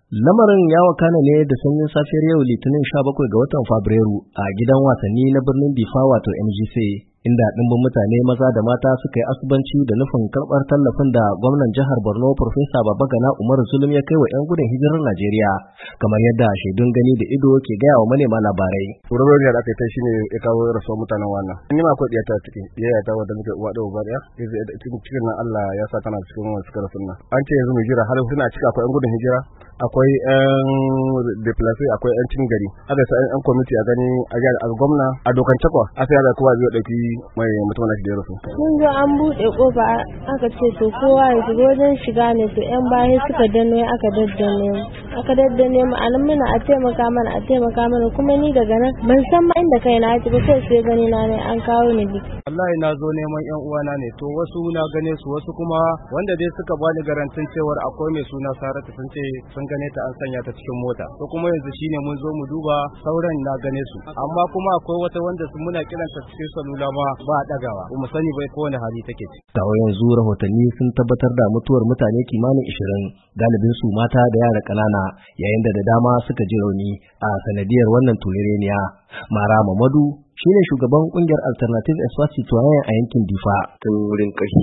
Lamarin ya wakana ne da sanyin safiyar yau Litinin 17 ga watan Fabrairu a gidan wasanni na birnin Difa wato MGC, inda ɗimbin mutane maza da mata suka yi asubanci da nufin karɓar tallafin da gwamnan jihar Borno Farfesa Babagana Umar Zulum ya kai wa 'yan gudun hijirar Najeriya, kamar yadda shaidun gani da ido ke gaya wa manema labarai. Wurin da aka yi ta shi ne ya kawo rasuwar mutanen wannan. Ni ma akwai ɗiyata ciki, yayata wadda muke uwa da uba ɗaya, cikin nan Allah ya sa tana cikin wani suka rasu nan. An ce yanzu mu jira har suna cika akwai 'yan gudun hijira, akwai 'yan deplace, akwai 'yan cin gari. Aka sa 'yan kwamiti a gani a gwamna a dokance kwa a sai da kowa zai ɗauki mai mutum na shi da rasu. Mun zo an buɗe ƙofa aka ce to kowa ya shiga, wajen shiga ne to 'yan baya suka danno aka daddane mu anan muna a taimaka mana kuma ni daga nan ban san ma inda kai na ba kai sai gani na ne an kawo ni biki. Wallahi na zo neman 'yan uwana ne, to wasu na gane su, wasu kuma wanda dai suka bani garantin cewar akwai mai suna Saratu sun ce sun gane ta an sanya ta cikin mota, to kuma yanzu shine mun zo mu duba sauran na gane su, amma kuma akwai wata wanda muna kiranta cikin salula ma ba a dagawa, mu sani bai kowane hali take ci. Kawo yanzu rahotanni sun tabbatar da mutuwar mutane kimanin 20, galibin su mata da yara ƙanana, yayin da dama suka ji rauni a sanadiyar wannan turereniya. Mara Mamadu shine shugaban kungiyar Alternative Espace Citoyen a yankin Difa. Tun wurin kashe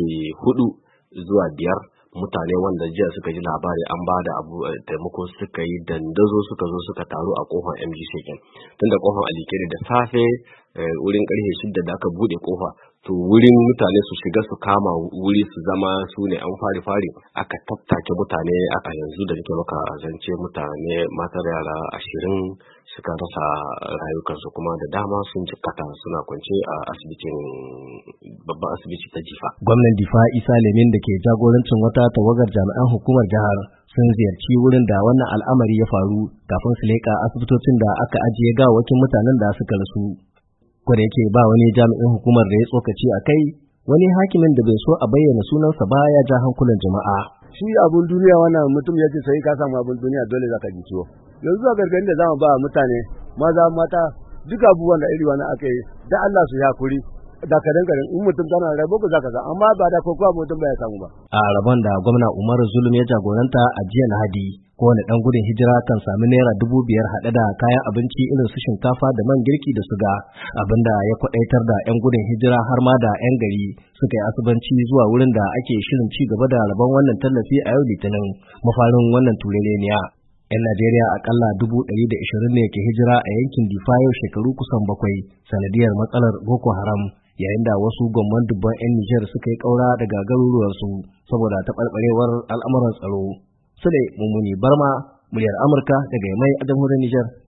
4 zuwa 5 mutane wanda jiya suka ji labari an ba da abu taimako suka yi dandazo suka zo suka taru a kofar MGC tun da kofar alikere da safe wurin karfe 6 da aka bude kofa, to wurin mutane su shiga su kama wuri su zama su ne an fari aka tattake mutane. Aka yanzu da nake maka zance mutane mata da yara 20 suka rasa rayukansu, kuma da dama sun jikkata suna kwance a asibitin babban asibiti ta Difa. Gwamnan Difa Isa Lemin da ke jagorancin wata tawagar jami'an hukumar jihar sun ziyarci wurin da wannan al'amari ya faru kafin su leƙa asibitocin da aka ajiye gawakin mutanen da suka rasu. Kwada yake ba wani jami'in hukumar da ya tsokaci a kai, wani hakimin da bai so a bayyana sunansa ba ya ja hankulan jama'a. Shi abun duniya wannan mutum ya ce sai ka samu abun duniya dole za ka ji ciwo. Yanzu a gargaɗin da za mu ba mutane maza mata duk abubuwan da iri wani aka yi da Allah su hakuri da kadan in mutum tana rabo ku zaka ga, amma ba da kokowa mutum bai samu ba. A rabon da gwamna Umar Zulum ya jagoranta a jiya Lahadi, kowane ɗan gudun hijira kan sami naira 5,000 haɗe da kayan abinci irin su shinkafa da man girki da suga, abinda ya kwaɗaitar da 'yan gudun hijira har ma da 'yan gari suka yi asubanci zuwa wurin da ake shirin ci gaba da rabon wannan tallafi a yau Litinin, mafarin wannan turereniya. 'Yan Najeriya akalla 120 ne ke hijira a yankin Difa yau shekaru kusan 7 sanadiyar matsalar Boko Haram, yayin da wasu gwamman dubban 'yan Nijar suka yi ƙaura daga garuruwansu saboda taɓarɓarewar al'amuran tsaro. Sule Mummuni Barma, muryar Amurka daga Yamai a jamhuriyar Nijar.